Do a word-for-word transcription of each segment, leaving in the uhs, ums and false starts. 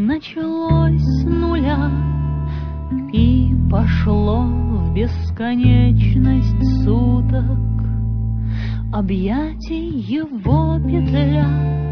началось с нуля и пошло в бесконечность суток. Объятий его петля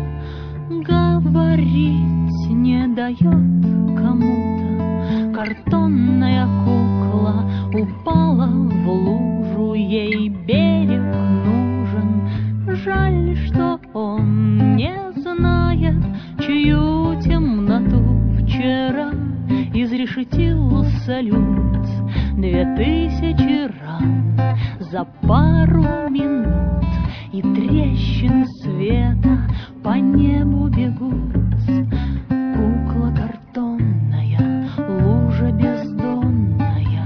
говорить не дает кому-то. Картонная кукла упала в лужу, ей берег нужен. Жаль, что он не знает, чью темноту вчера изрешетил салют. Две тысячи ран за пару минут, и трещины света по небу бегут. Кукла картонная, лужа бездонная.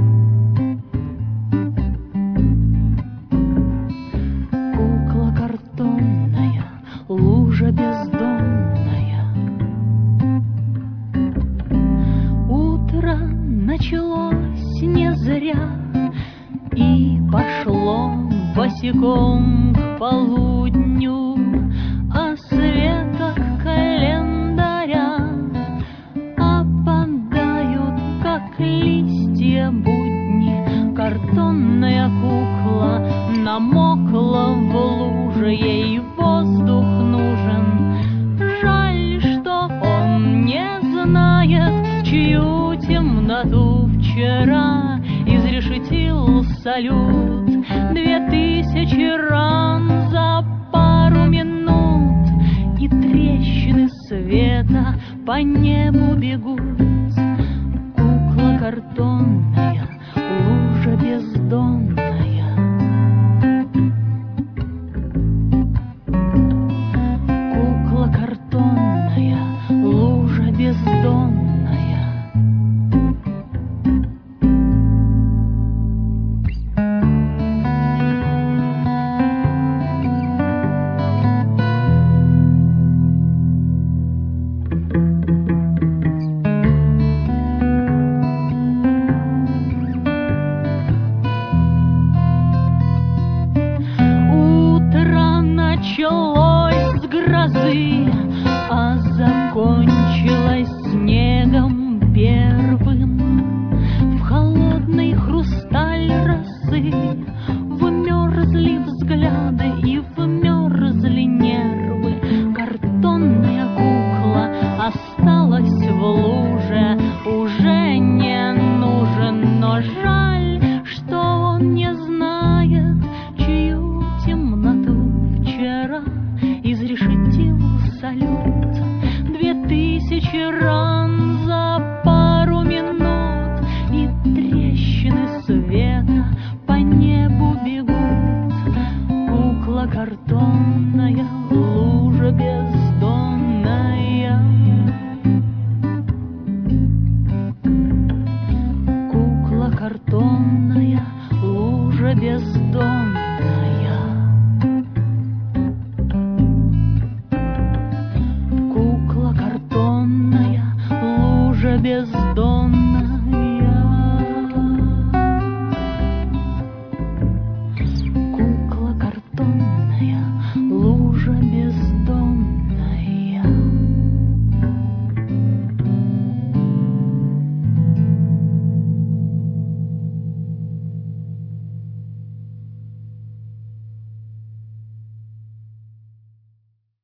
Кукла картонная, лужа бездонная. Утро началось не зря и пошло босиком к полудню, а светок календаря опадают, как листья будни. Картонная кукла намокла в луже, ей воздух нужен. Жаль, что он не знает, чью темноту вчера изрешетил салют. Две тысячи ран за пару минут, и трещины света по небу бегут. Кукла картонная, лужа бездонная. Кукла картонная, лужа бездонная. Началось с грозы